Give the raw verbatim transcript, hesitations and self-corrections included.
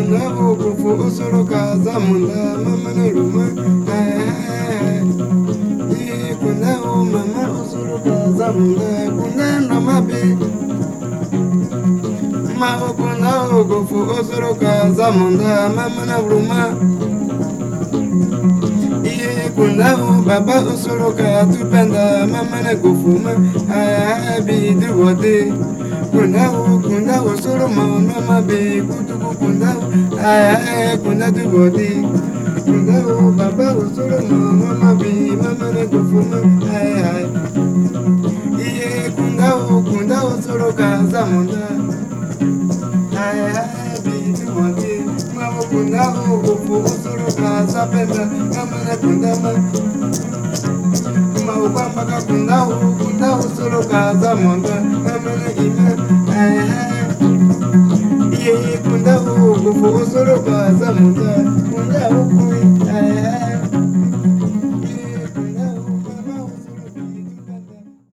kunda ukufu usoroka zamunda mama neruma iye kunda u mama usoroka zamunda kunda namabe ma kunda ukufu usoroka zamunda mama neruma iye kunda u baba usoroka tupenda mama negufuma bidruwode kunda u kunda usoro mama be kutuku kunda ay kunda duwode kunda u baba usoro mama be mama negufuma ay ay iye kunda u kunda usoro kazamunda ay ay bidruwode mama kunda u kufu usoro kazapenda mama negundama Maupamba kunda u kunda usoro kazamunda mama negina ay ay iye kunda u kufu usoro kazamunda kunda u kui ay